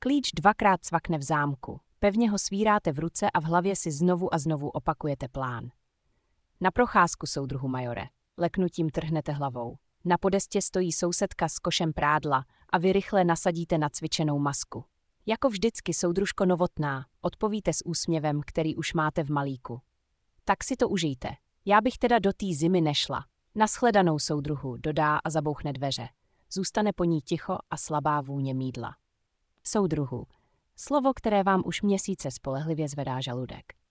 Klíč dvakrát cvakne v zámku. Pevně ho svíráte v ruce a v hlavě si znovu a znovu opakujete plán. Na procházku, soudruhu majore. Leknutím trhnete hlavou. Na podestě stojí sousedka s košem prádla a vy rychle nasadíte nacvičenou masku. Jako vždycky, soudružko Novotná, odpovíte s úsměvem, který už máte v malíku. Tak si to užijte. Já bych teda do té zimy nešla. Nashledanou, soudruhu, dodá a zabouchne dveře. Zůstane po ní ticho a slabá vůně mýdla. Soudruhu, slovo, které vám už měsíce spolehlivě zvedá žaludek.